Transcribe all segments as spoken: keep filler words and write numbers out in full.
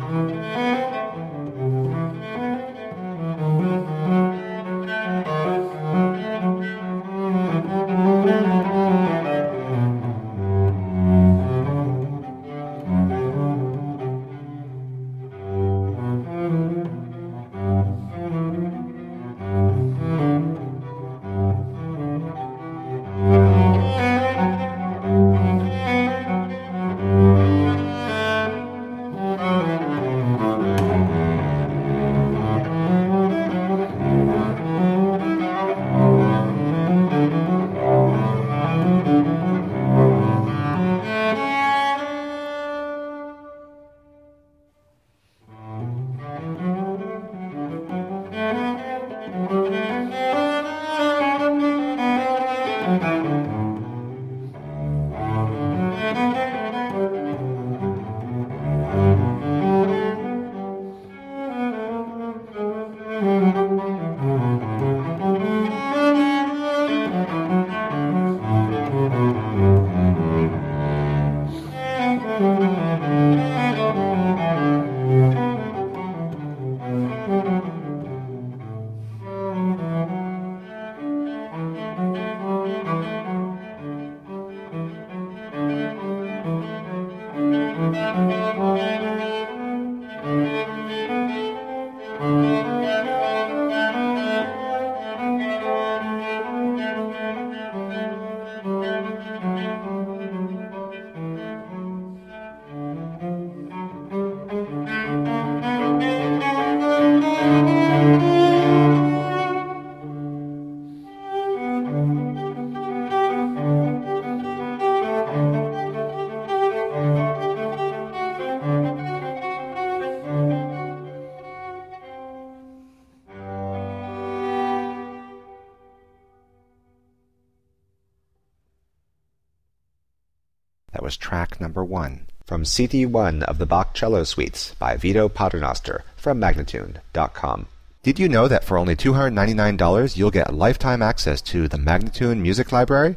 That was track number one from C D one of the Bach Cello Suites by Vito Paternoster from Magnatune dot com. Did you know that for only two hundred ninety-nine dollars you'll get lifetime access to the Magnatune Music Library?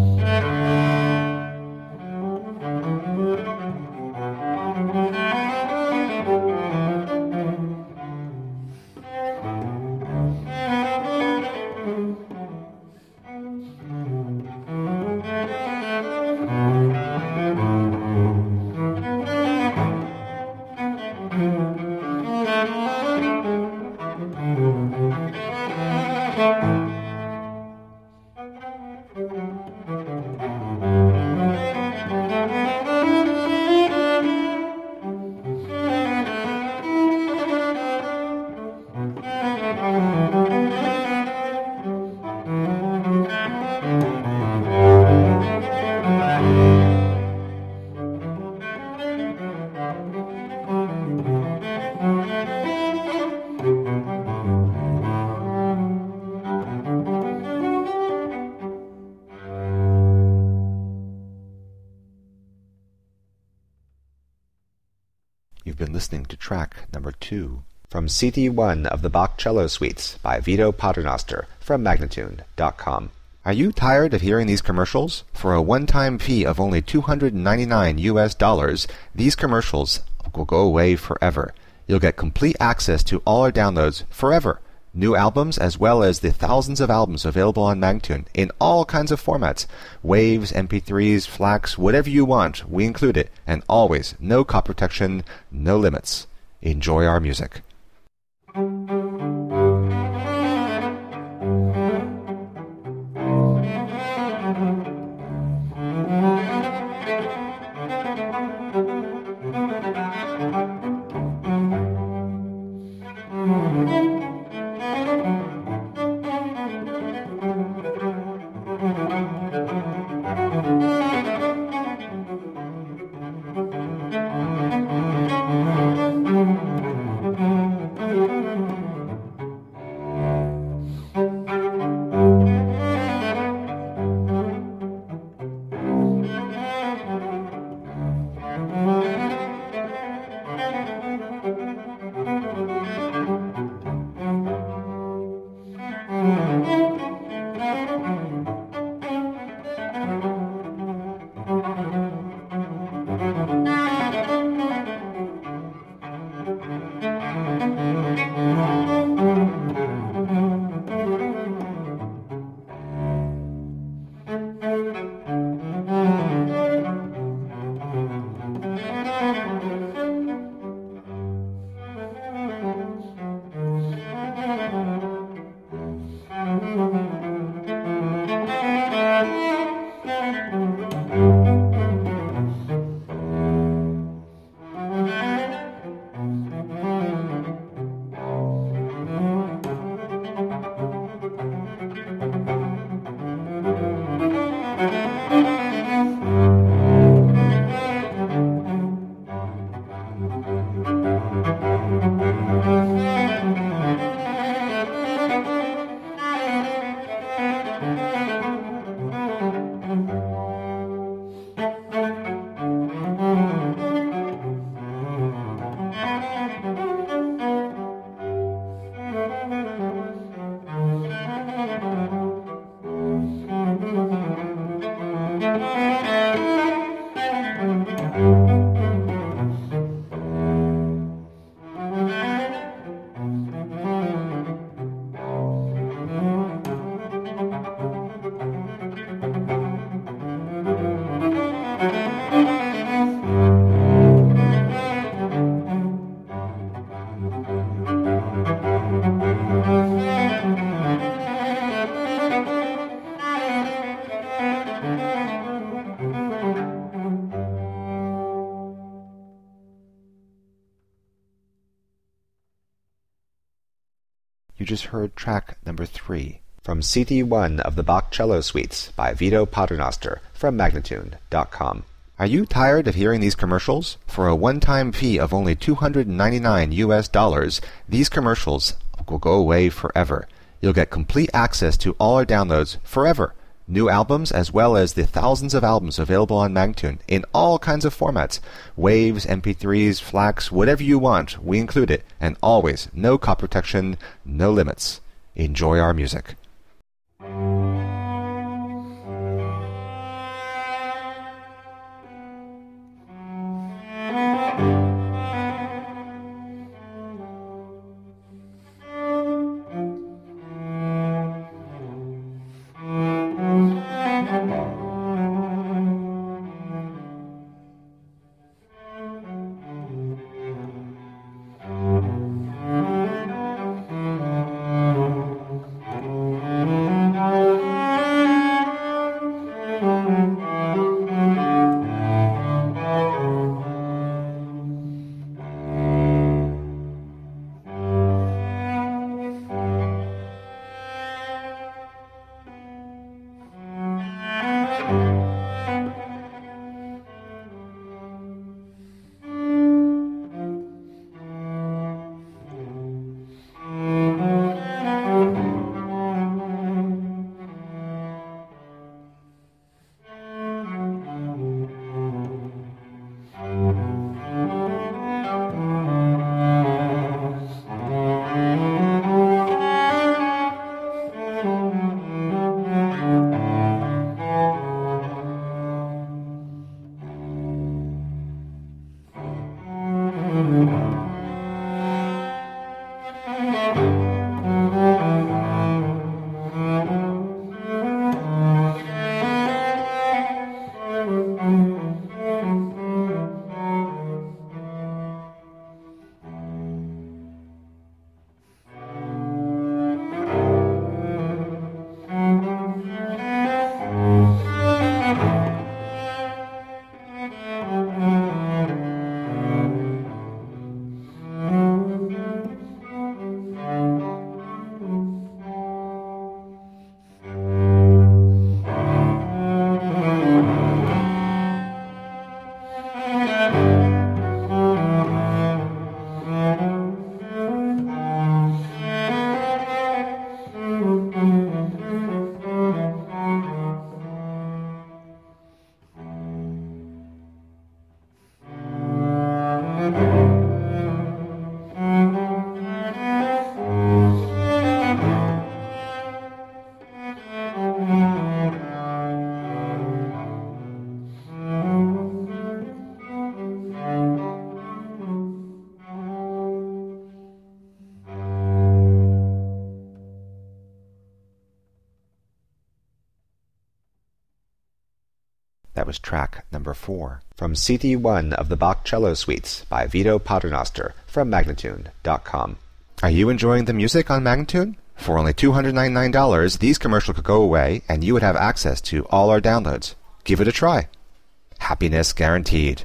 You've been listening to track number two from C D one of the Bach Cello Suites by Vito Paternoster from Magnatune dot com. Are you tired of hearing these commercials? For a one-time fee of only two hundred ninety-nine U S dollars, these commercials will go away forever. You'll get complete access to all our downloads forever. New albums as well as the thousands of albums available on Magnatune in all kinds of formats. Waves, M P threes, FLACs, whatever you want, we include it. And always, no cop protection, no limits. Enjoy our music. You just heard track number three from C D one of the Bach Cello Suites by Vito Paternoster from Magnatune dot com. Are you tired of hearing these commercials? For a one-time fee of only two hundred ninety-nine U S dollars, these commercials will go away forever. You'll get complete access to all our downloads forever. New albums as well as the thousands of albums available on Magnatune in all kinds of formats. Waves, M P threes, FLACs, whatever you want, we include it. And always, no cop protection, no limits. Enjoy our music. That was track number four. From C D one of the Bach Cello Suites by Vito Paternoster from Magnatune dot com. Are you enjoying the music on Magnatune? For only two hundred ninety-nine dollars, these commercials could go away and you would have access to all our downloads. Give it a try. Happiness guaranteed.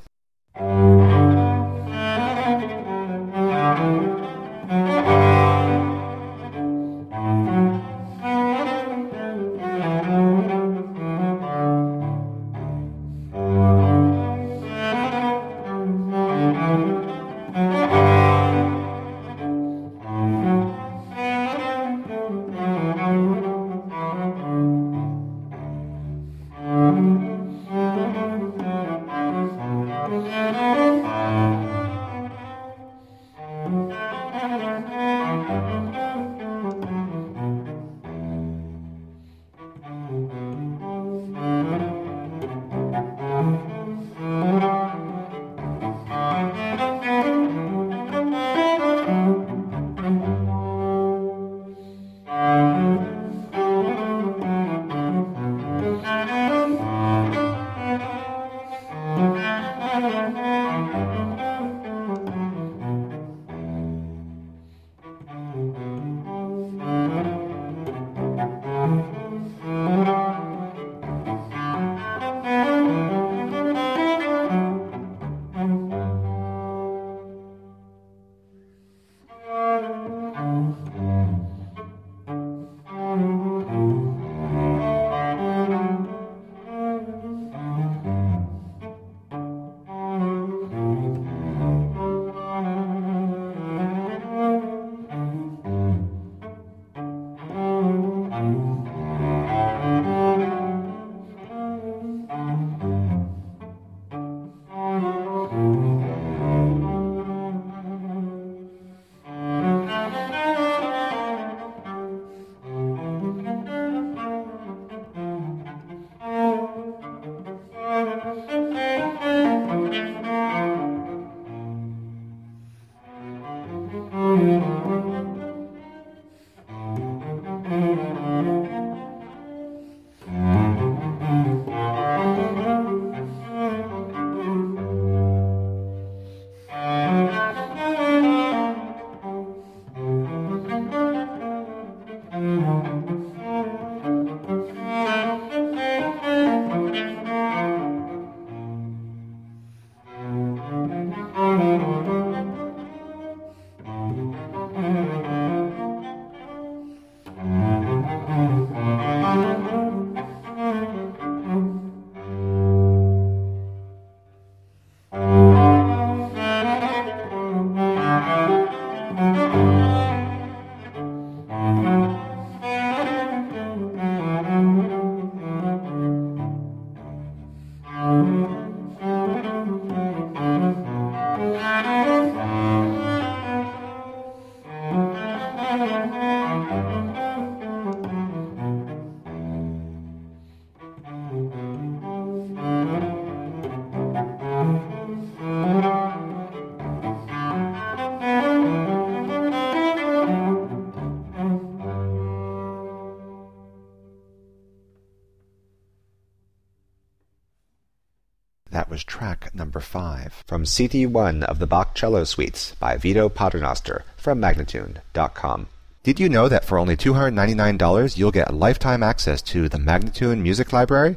That was track number five from C D one of the Bach Cello Suites by Vito Paternoster from Magnatune dot com. Did you know that for only two hundred ninety-nine dollars you'll get lifetime access to the Magnatune Music Library?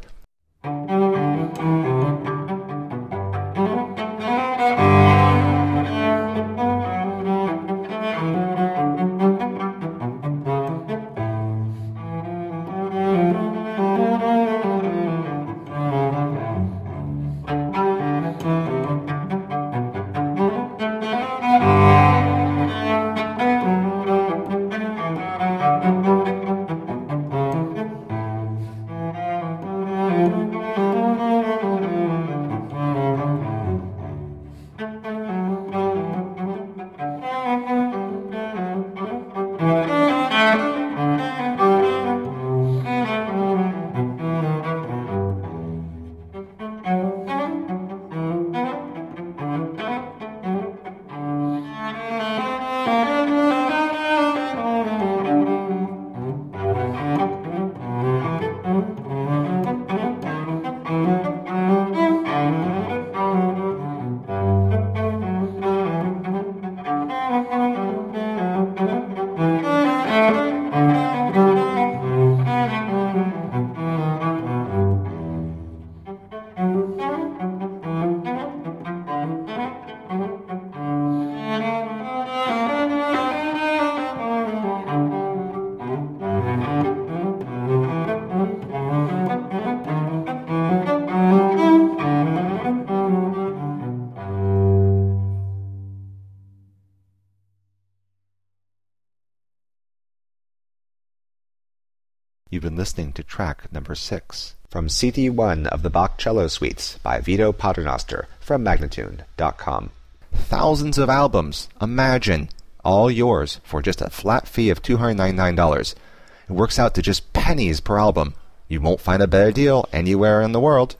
listening to track number six from C D one of the Bach Cello Suites by Vito Paternoster from Magnatune dot com. Thousands of albums, imagine, all yours for just a flat fee of two hundred ninety-nine dollars. It works out to just pennies per album. You won't find a better deal anywhere in the world.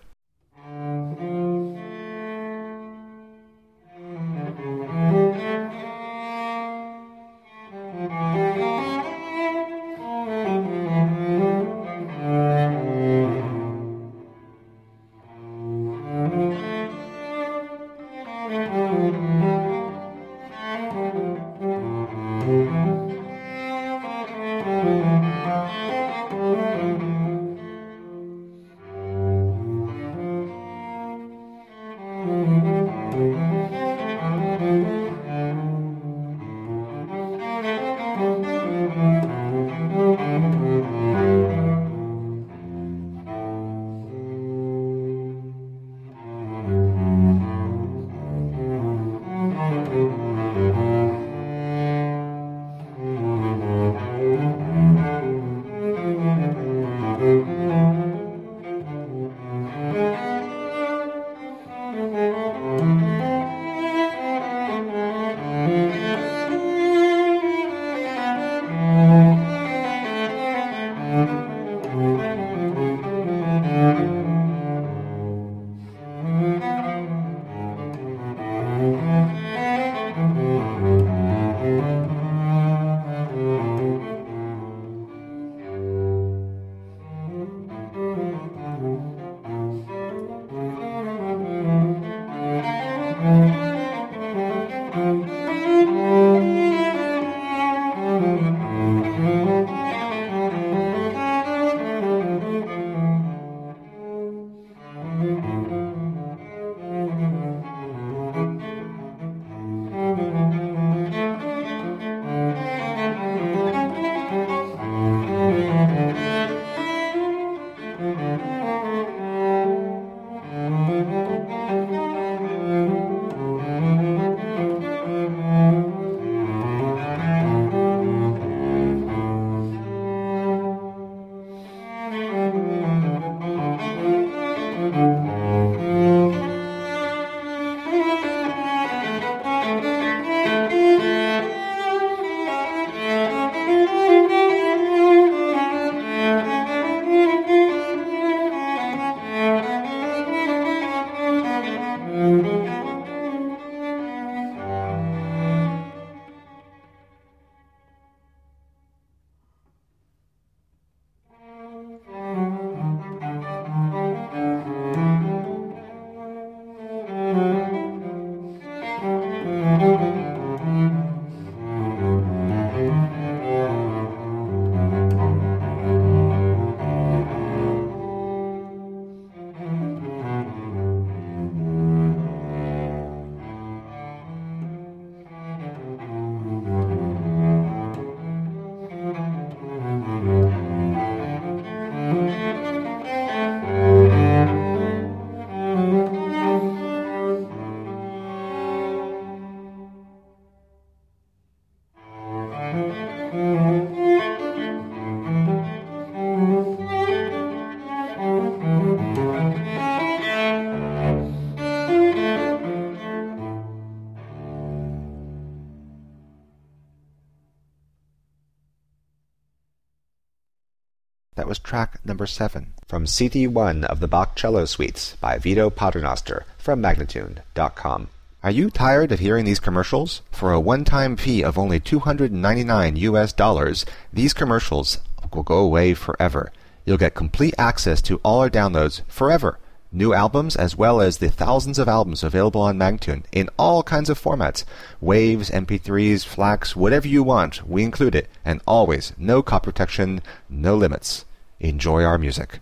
That was track number seven from C D one of the Bach Cello Suites by Vito Paternoster from Magnatune dot com. Are you tired of hearing these commercials? For a one-time fee of only two hundred ninety-nine U S dollars, these commercials will go away forever. You'll get complete access to all our downloads forever. New albums as well as the thousands of albums available on Magnatune in all kinds of formats. Waves, M P threes, FLACs, whatever you want, we include it. And always, no copy protection, no limits. Enjoy our music.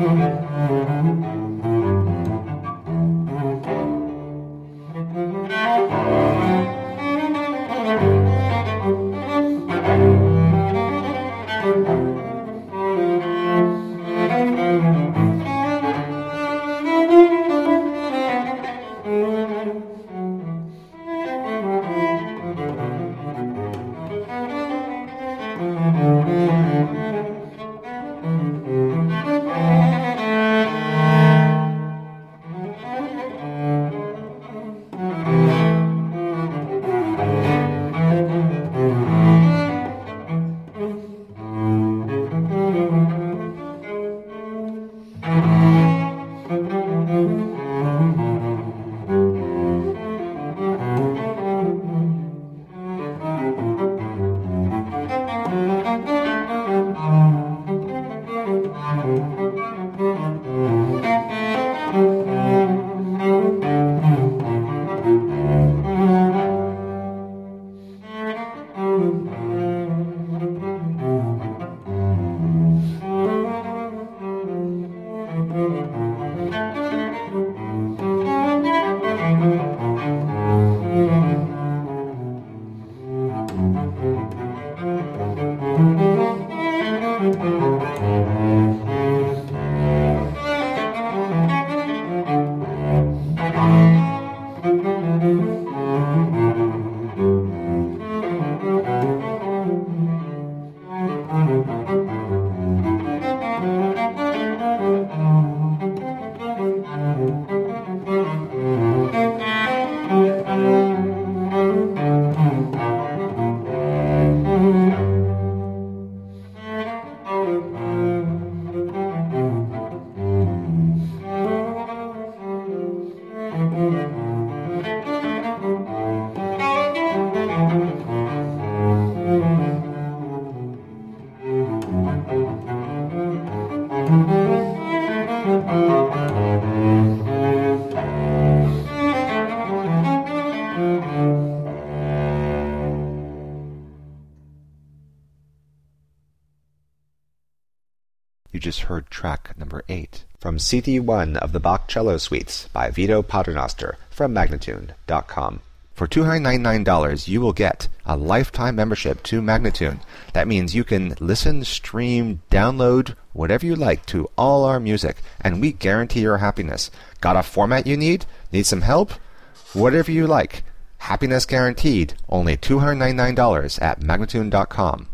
You just heard track number eight from C D one of the Bach Cello Suites by Vito Paternoster from Magnatune dot com. For two hundred ninety-nine dollars, you will get a lifetime membership to Magnatune. That means you can listen, stream, download, whatever you like to all our music, and we guarantee your happiness. Got a format you need? Need some help? Whatever you like. Happiness guaranteed. Only two hundred ninety-nine dollars at Magnatune dot com.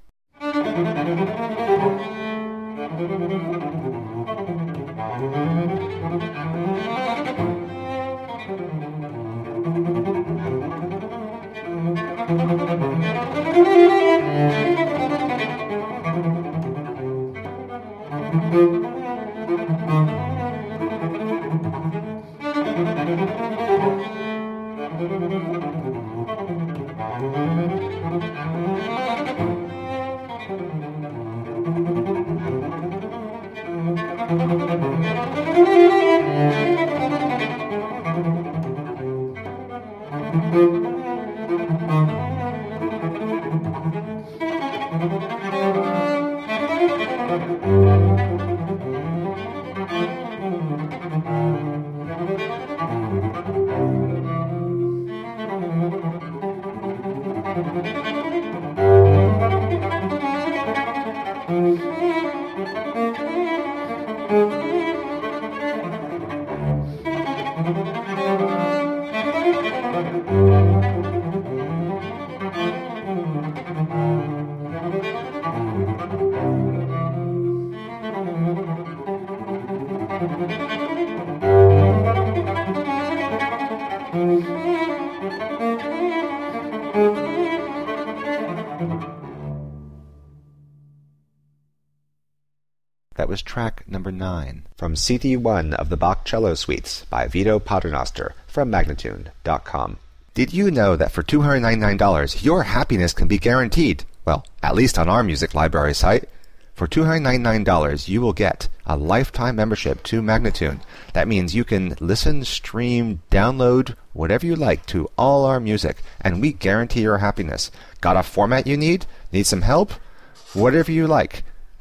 That was track number nine from C D one of the Bach Cello Suites by Vito Paternoster from Magnatune dot com. Did you know that for two hundred ninety-nine dollars your happiness can be guaranteed? Well, at least on our music library site. For two hundred ninety-nine dollars you will get a lifetime membership to Magnatune. That means you can listen, stream, download, whatever you like to all our music, and we guarantee your happiness. Got a format you need? Need some help? Whatever you like.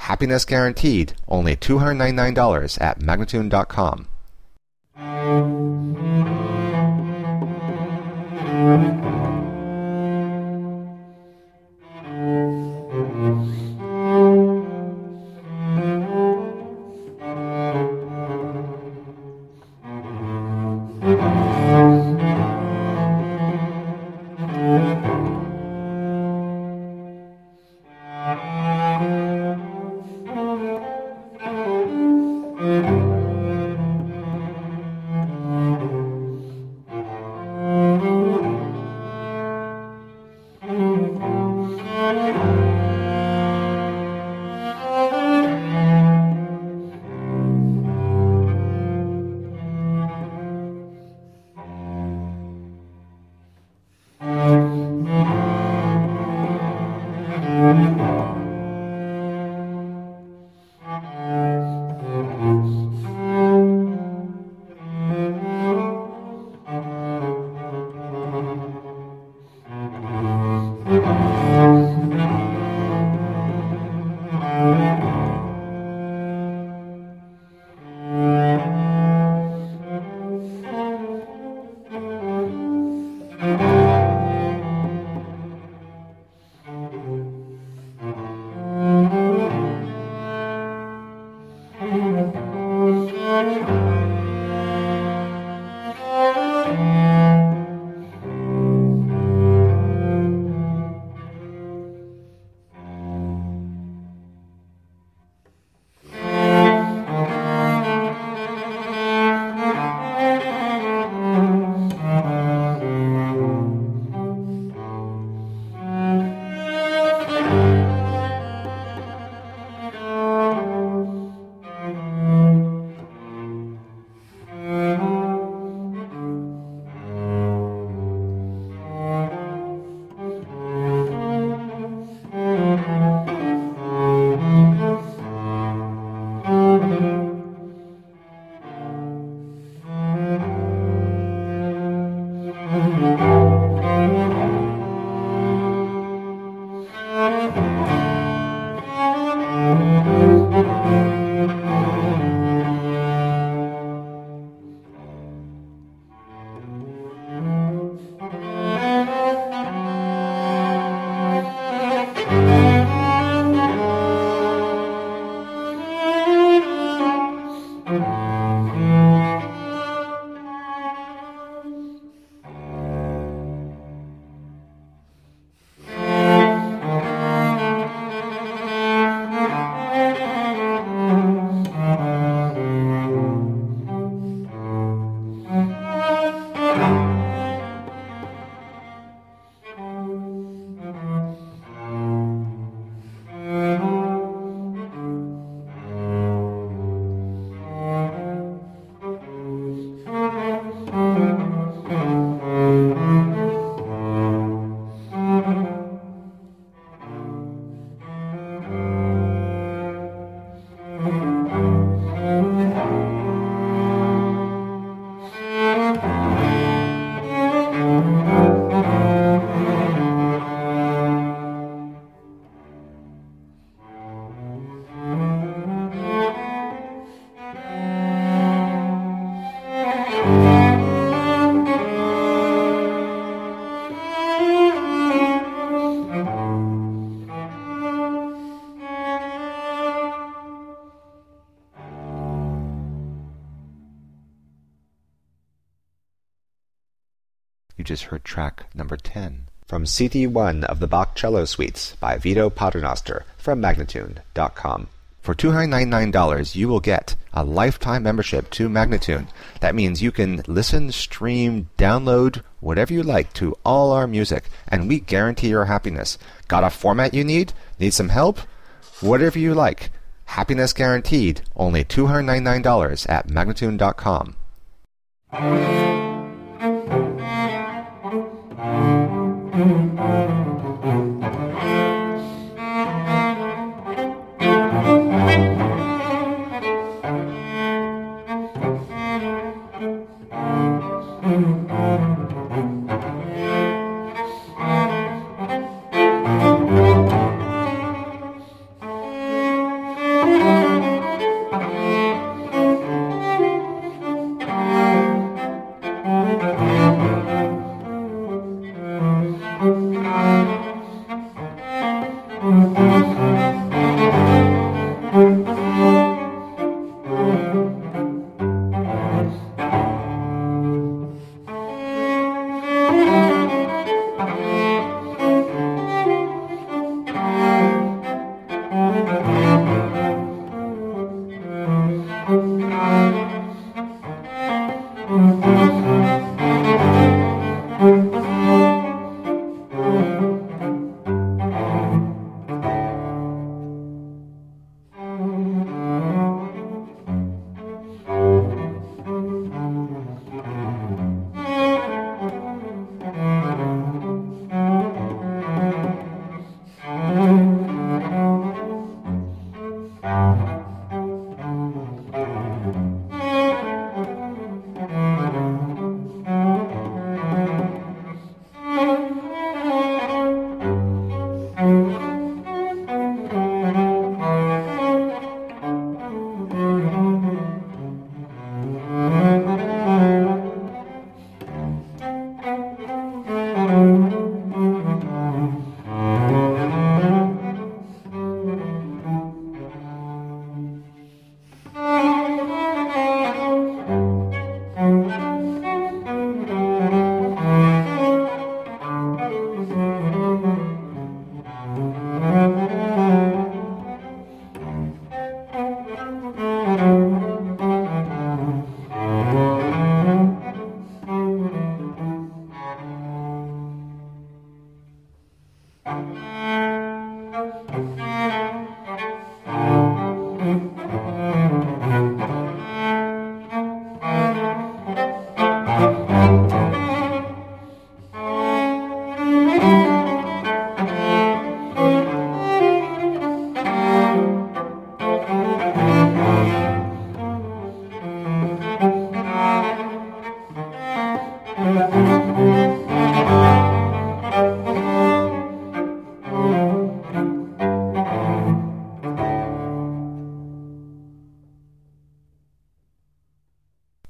Happiness guaranteed, only two hundred ninety-nine dollars at Magnatune dot com. You just heard track number ten from C D one of the Bach Cello Suites by Vito Paternoster from Magnatune dot com. For two hundred ninety-nine dollars, you will get a lifetime membership to Magnatune. That means you can listen, stream, download, whatever you like to all our music, and we guarantee your happiness. Got a format you need? Need some help? Whatever you like. Happiness guaranteed. Only two hundred ninety-nine dollars at Magnatune dot com.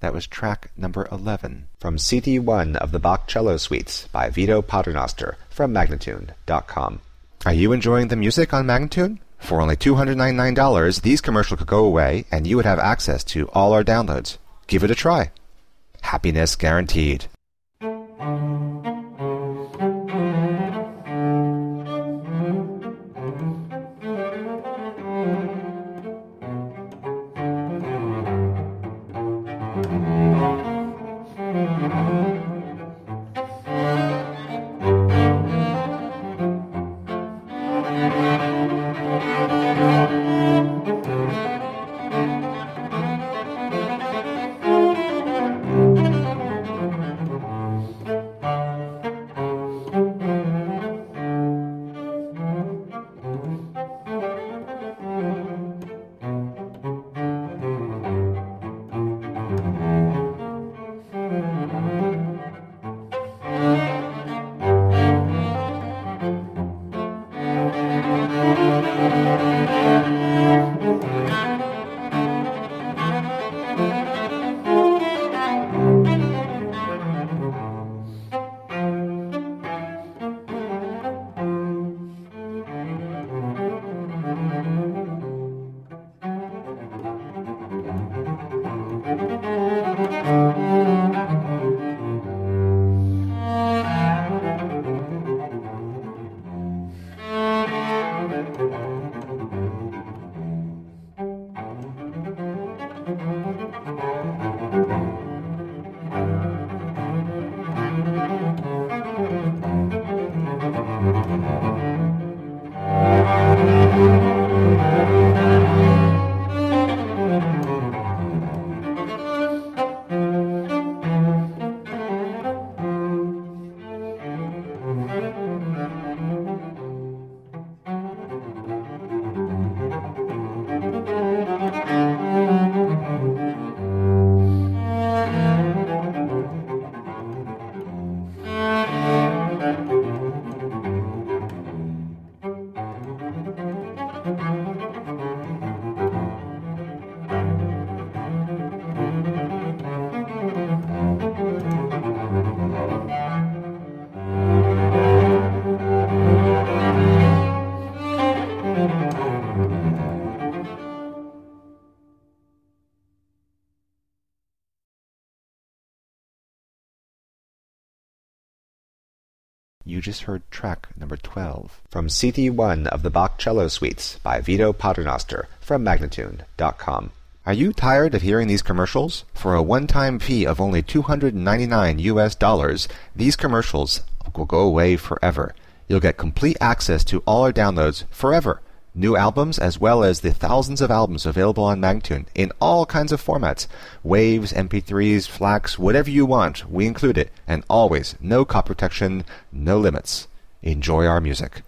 That was track number eleven from C D one of the Bach Cello Suites by Vito Paternoster from Magnatune dot com. Are you enjoying the music on Magnatune? For only two hundred ninety-nine dollars, these commercials could go away and you would have access to all our downloads. Give it a try. Happiness guaranteed. You just heard track number twelve from C D one of the Bach Cello Suites by Vito Paternoster from Magnatune dot com. Are you tired of hearing these commercials? For a one-time fee of only two hundred ninety-nine U S dollars, these commercials will go away forever. You'll get complete access to all our downloads forever. New albums as well as the thousands of albums available on Magnatune in all kinds of formats. Waves, M P threes, FLACs, whatever you want, we include it. And always, no copy protection, no limits. Enjoy our music.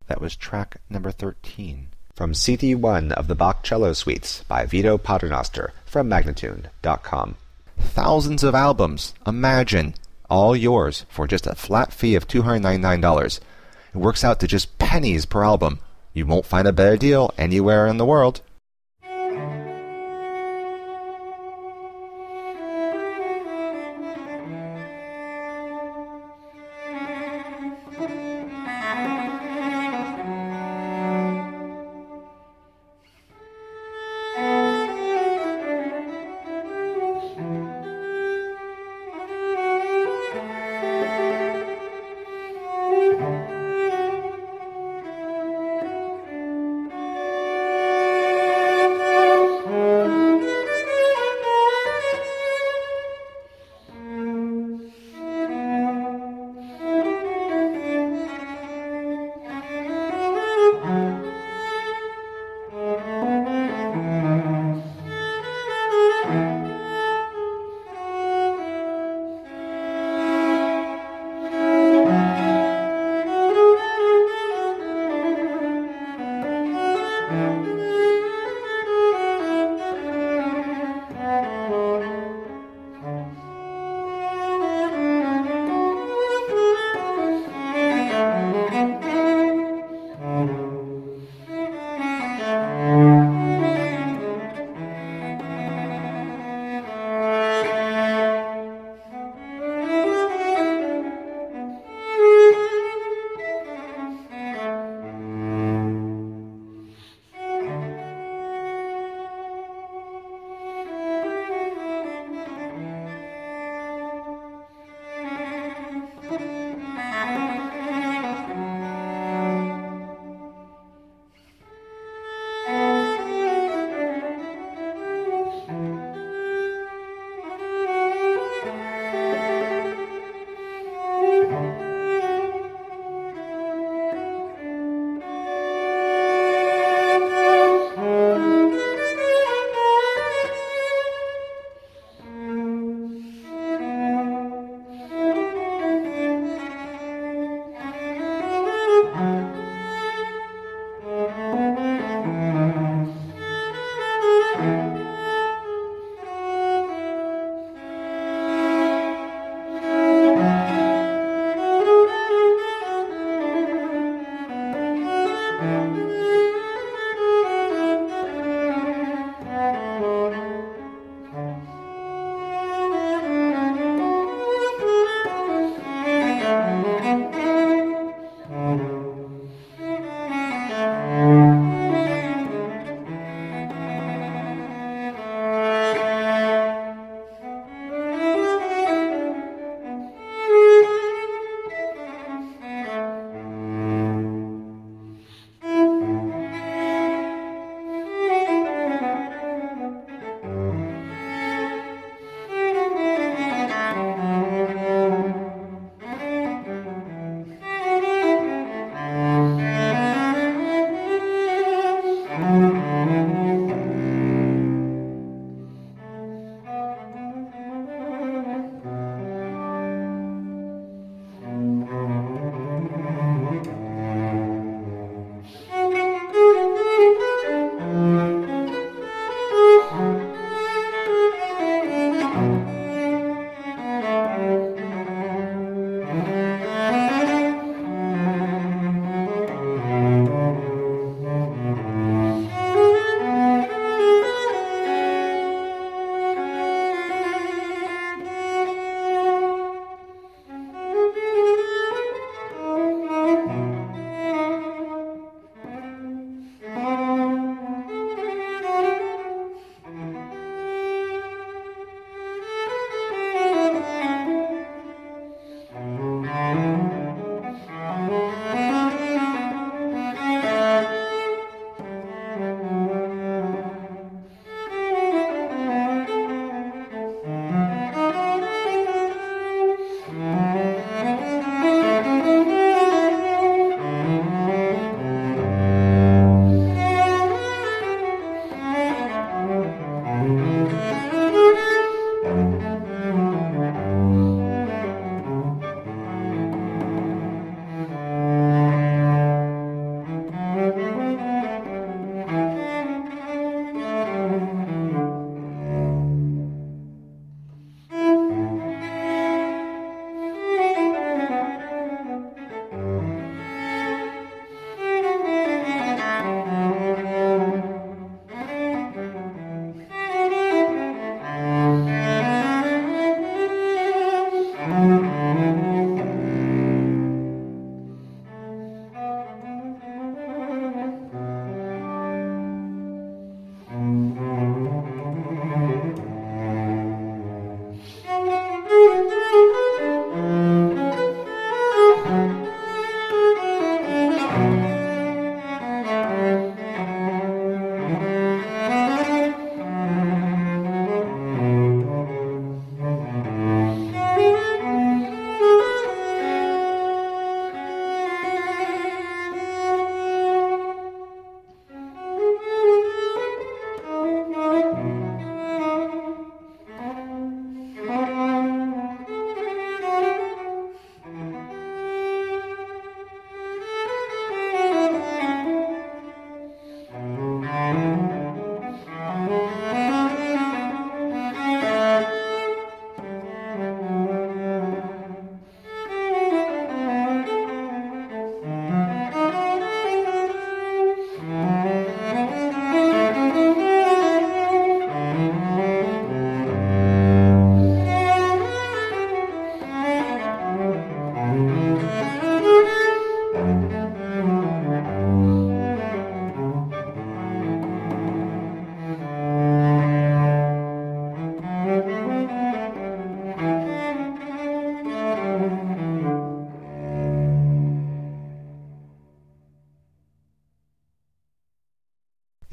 That was track number thirteen. From C D one of the Bach Cello Suites by Vito Paternoster from Magnatune dot com. Thousands of albums, imagine, all yours for just a flat fee of two hundred ninety-nine dollars. It works out to just pennies per album. You won't find a better deal anywhere in the world.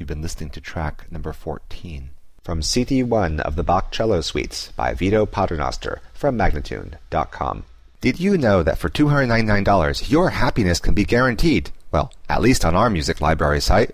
You've been listening to track number fourteen from C D one of the Bach Cello Suites by Vito Paternoster from Magnatune dot com. Did you know that for two hundred ninety-nine dollars your happiness can be guaranteed? Well, at least on our music library site.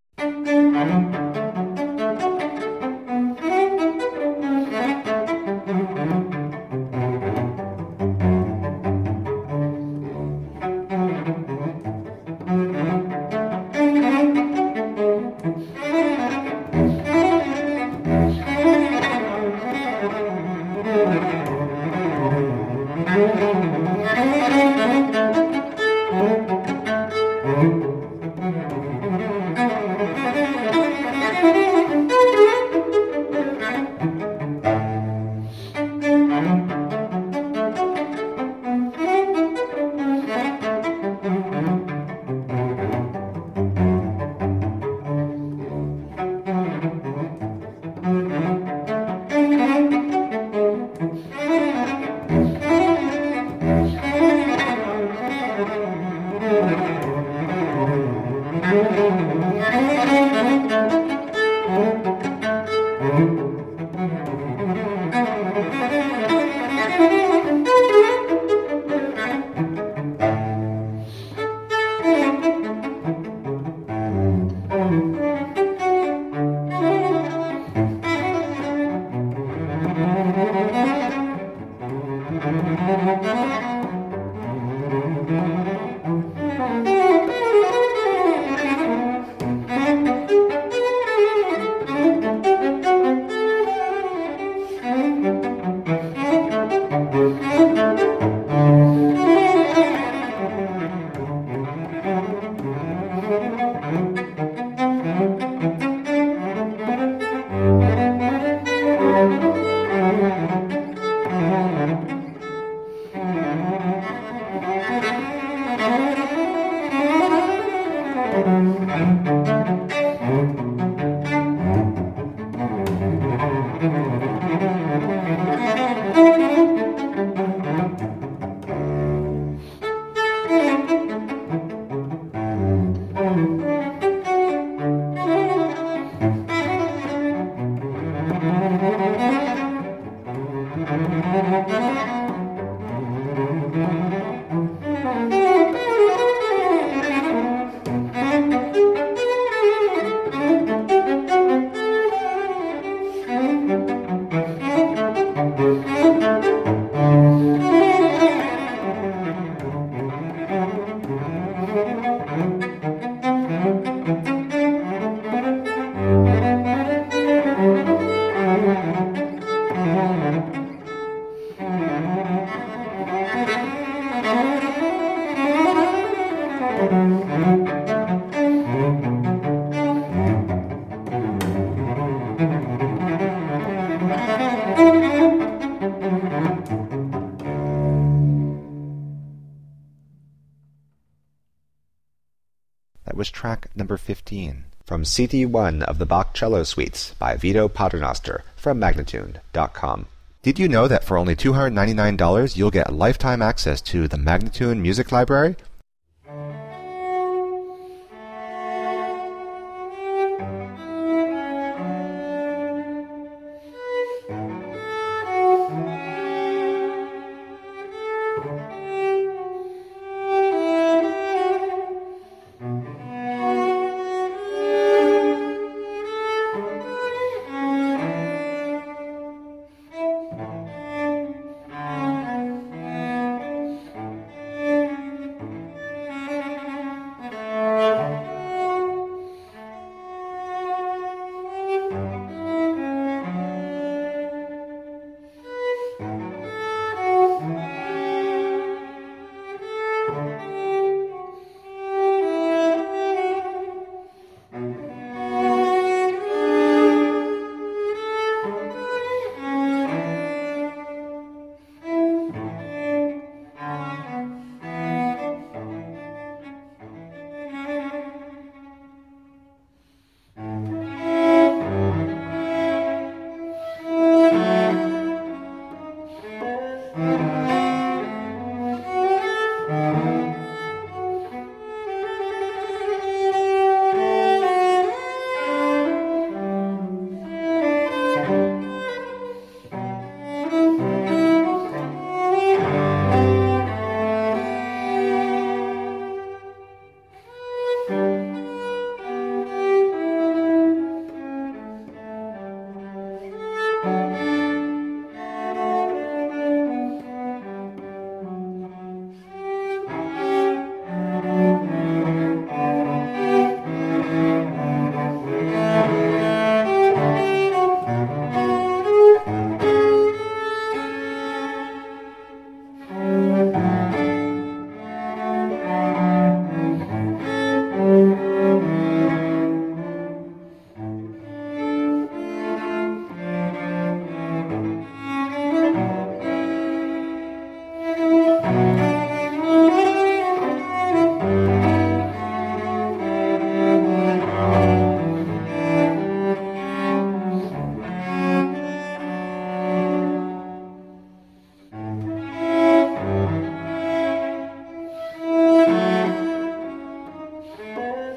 That was track number fifteen from C D one of the Bach Cello Suites by Vito Paternoster from Magnatune dot com. Did you know that for only two hundred ninety-nine dollars you'll get lifetime access to the Magnatune Music Library?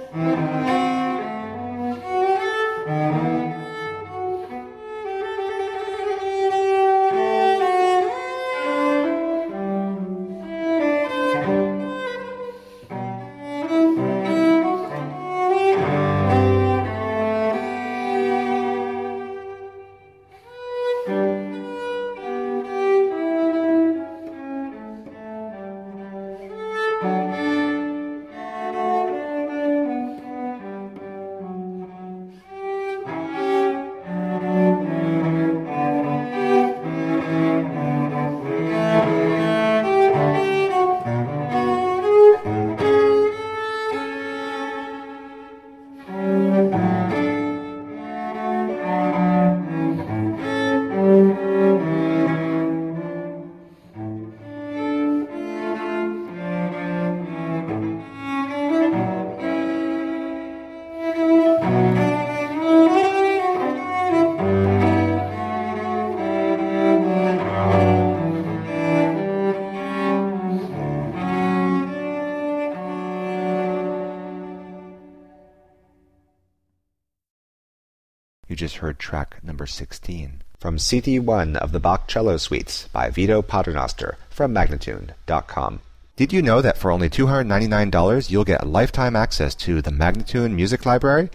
You just heard track number sixteen from C D one of the Bach Cello Suites by Vito Paternoster from Magnatune dot com. Did you know that for only two hundred ninety-nine dollars you'll get lifetime access to the Magnatune Music Library?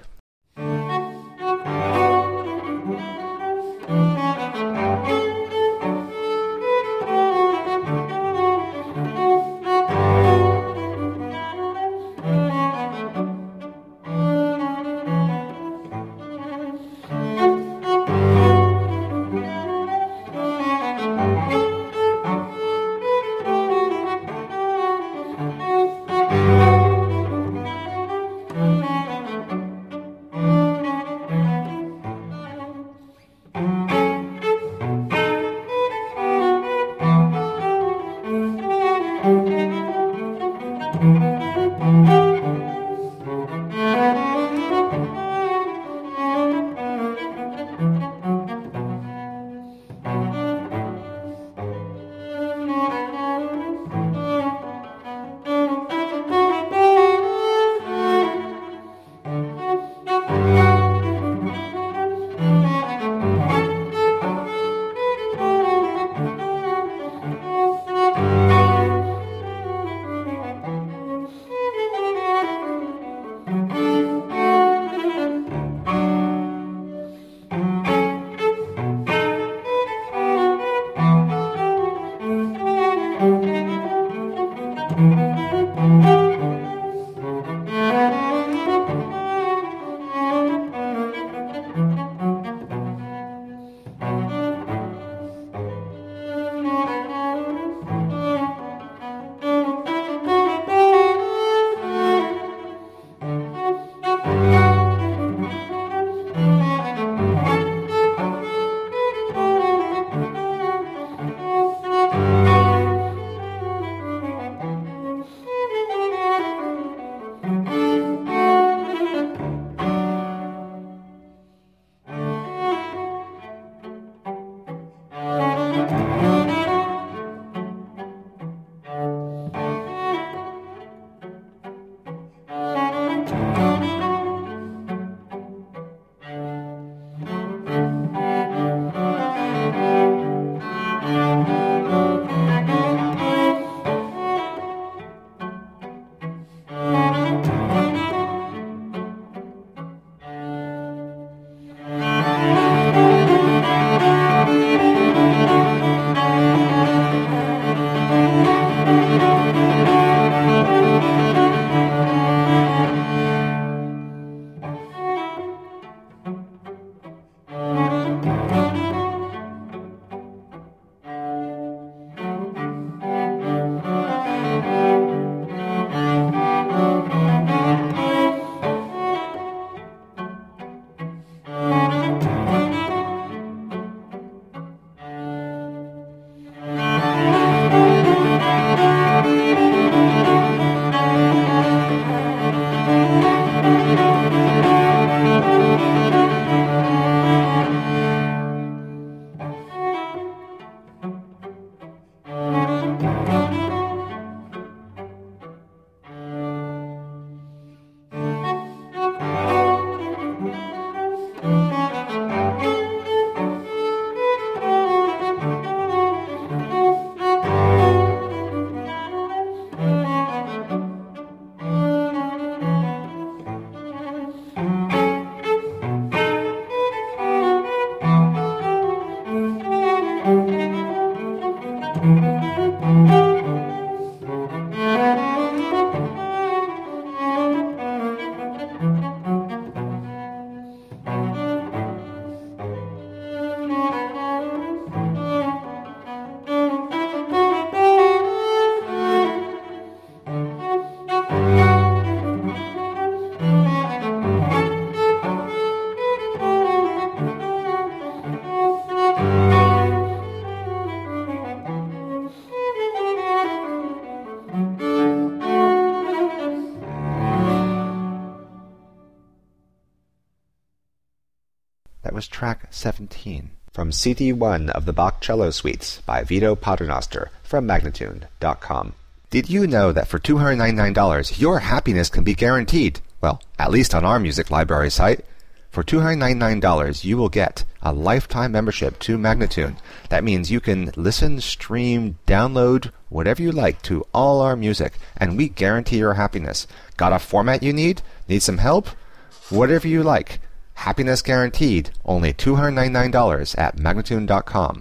That was track seventeen. From C D one of the Bach Cello Suites by Vito Paternoster from Magnatune dot com. Did you know that for two hundred ninety-nine dollars your happiness can be guaranteed? Well, at least on our music library site. For two hundred ninety-nine dollars you will get a lifetime membership to Magnatune. That means you can listen, stream, download, whatever you like to all our music, and we guarantee your happiness. Got a format you need? Need some help? Whatever you like. Happiness guaranteed. Only two hundred ninety-nine dollars at Magnatune dot com.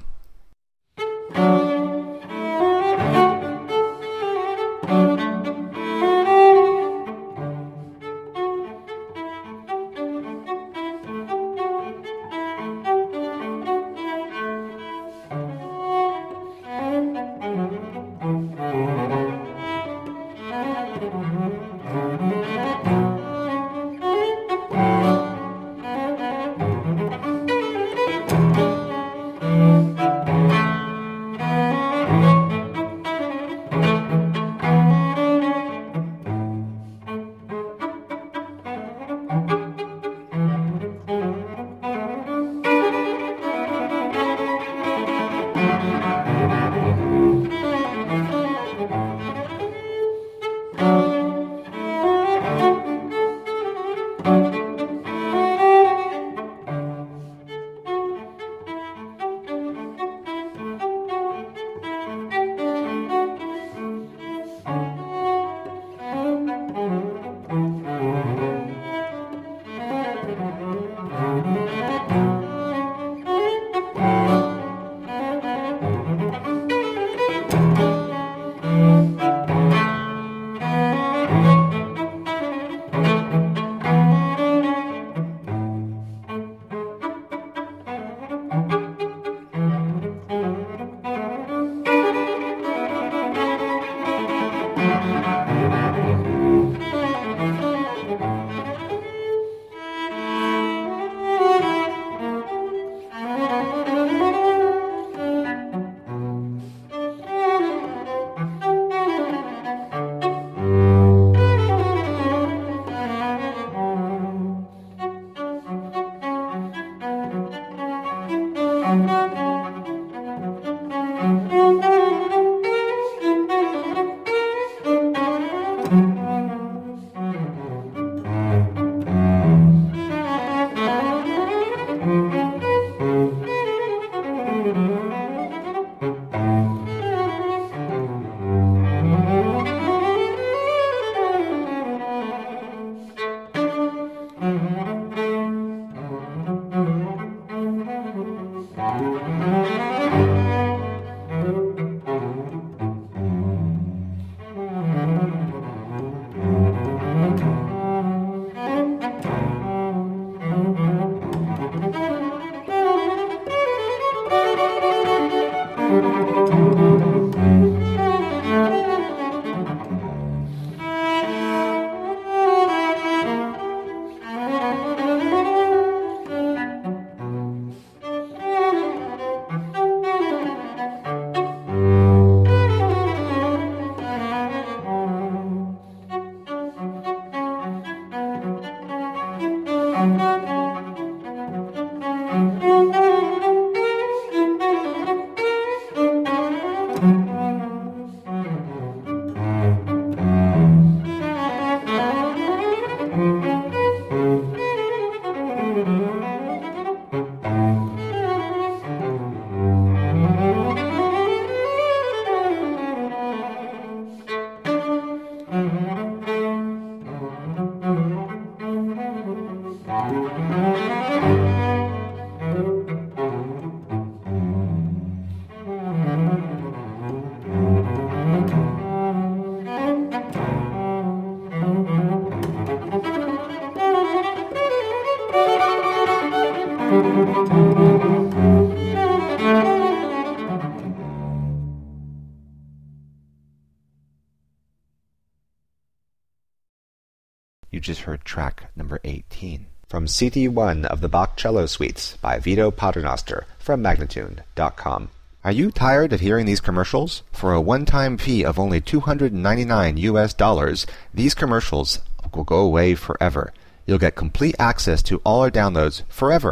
You just heard track number eighteen. From C D one of the Bach Cello Suites by Vito Paternoster from Magnatune dot com. Are you tired of hearing these commercials? For a one-time fee of only two hundred ninety-nine U S dollars, these commercials will go away forever. You'll get complete access to all our downloads forever.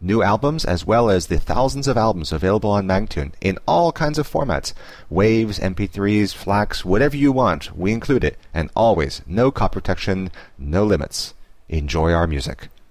New albums as well as the thousands of albums available on Magnatune in all kinds of formats. Waves, M P threes, FLACs, whatever you want, we include it. And always, no copy protection, no limits. Enjoy our music.